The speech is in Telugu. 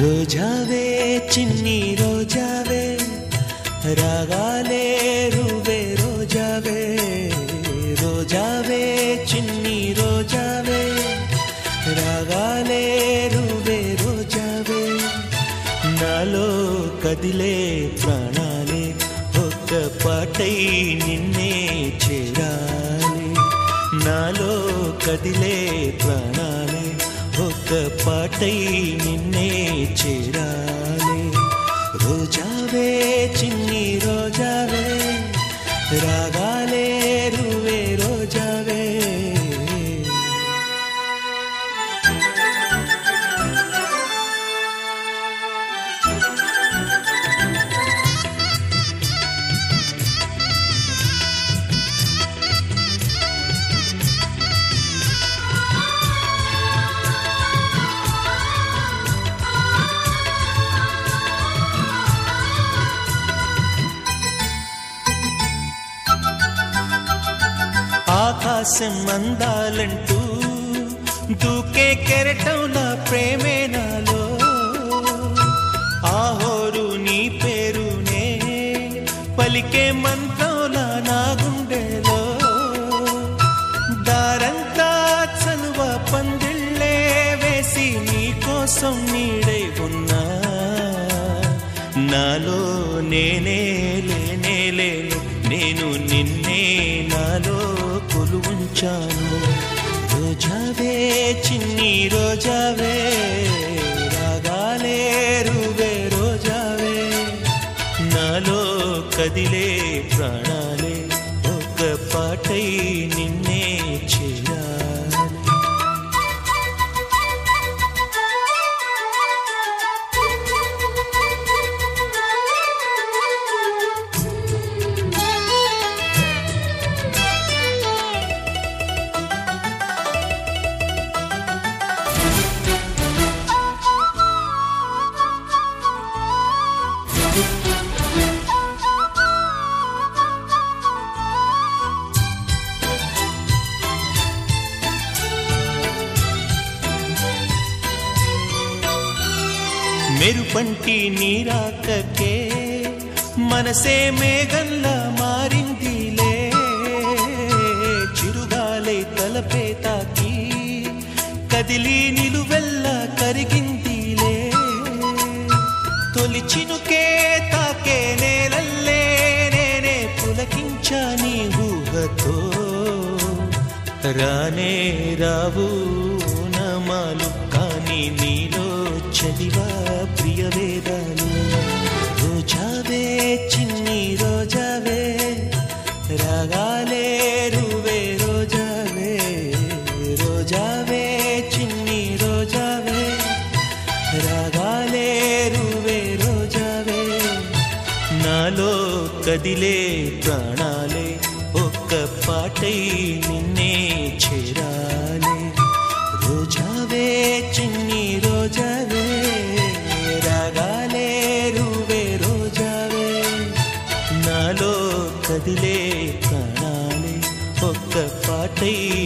రోజావే చిన్ని రోజావే రాగాలే రువే రోజావే రోజావే చిన్ని రోజావే రాగాలే రువే రోజావే నాలో కదిలే ప్రాణాలే ఒక్క పాటై నిన్నే చేరాలి నాలో కదిలే ప్రాణాలే ఒక్క పాటై నిన్నే చేరాలి రోజావే చిన్ని రోజావే రాగాలే రువే రోజావే ఆకాశం అందాలంటూ దూకే కెరటంలా ప్రేమే నాలో ఆహోరు నీ పేరునే పలికే మంత్రంలా నా గుండెలో దారంతా చలువ పందిళ్ళే వేసి నీ కోసం నీడై ఉన్నా నాలో నేనే లేనే లేను నేను నిన్నే నాలో కొలువుంచాను రోజావే చిన్ని రోజావే రాగాలే రువే రోజావే నాలో కదిలే ప్రాణాలే ఒక పాటై నిన్నే చేరాలి మెరుపంటి నీరాకకే మనసే మేఘంలా మారిందిలే చిరుగాలై తలపే తాకి కదిలి నిలువెల్లా కరిగిందిలే తొలి చినుకే తాకే నేలల్లే నేనే పులకించా నీ ఊహతో రానే రావు నమాలు కానీ నీలో చదివా ప్రియ వేదాలు రోజావే చిన్ని రోజావే రాగాలే రువే రోజావే రోజావే చిన్ని రోజావే రాగాలే రువే రోజావే నాలో కదిలే ప్రాణాలే ఒక్క పాటై నిన్నే చేరాలి రోజావే చిన్ని రోజావే రాగాలే రువే రోజావే నాలో కదిలే ప్రాణాలే ఒక్క పాటై